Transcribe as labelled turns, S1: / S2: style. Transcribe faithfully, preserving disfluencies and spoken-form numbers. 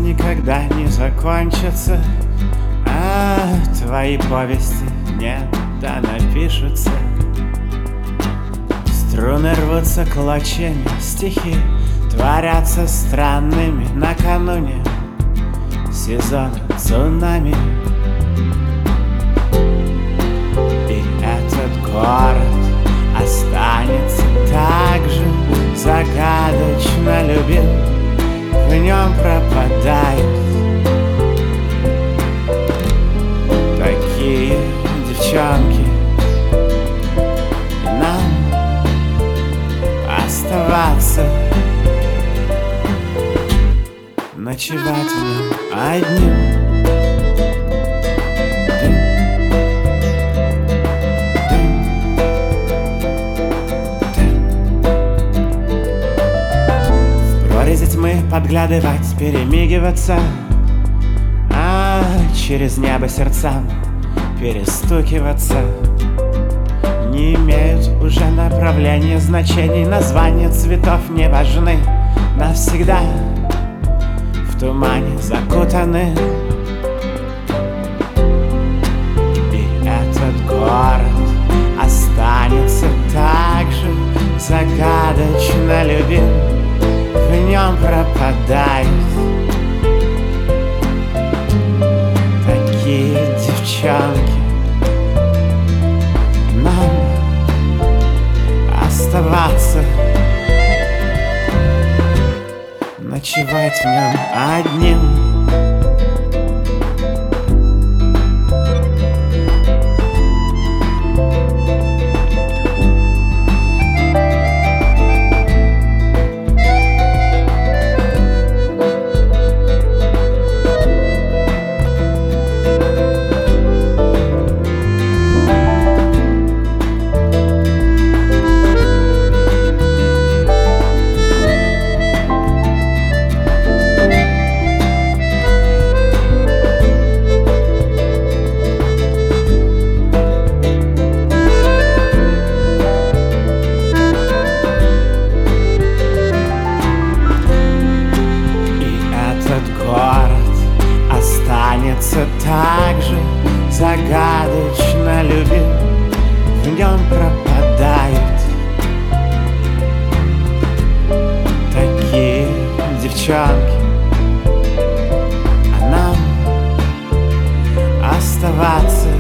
S1: никогда не закончатся, а твои повести не да напишутся. Струны рвутся клочьями, стихи творятся странными накануне сезона цунами. И этот город останется так же загадочно любим, в нем пропадают такие девчонки. И нам оставаться, ночевать в нем одним. Тьмы подглядывать, перемигиваться, а через небо сердцам перестукиваться. Не имеют уже направления, значений, названия цветов не важны. Навсегда в тумане закутаны. И этот город останется так же загадочно любим, в нем пропадают такие девчонки. Нам оставаться, ночевать в нем одним. Останется так же загадочно любим, в нем пропадают такие девчонки. А нам оставаться,